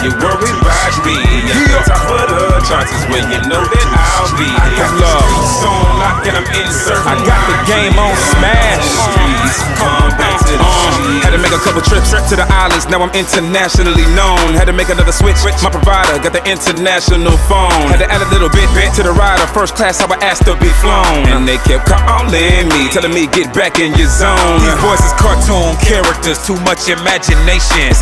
you worry about me. At the top of the charts is where you know that I'll be. I got love. Streets on lock and I'm inserting. I got the game on smash. Come back to the streets. Had to make a couple trips to the islands, now I'm internationally known. Had to make another switch, my provider got the international phone. Had to add a little bit to the rider, first class how I asked to be flown. And they kept calling me, telling me get back in your zone. These boys is cartoon characters, too much imagination.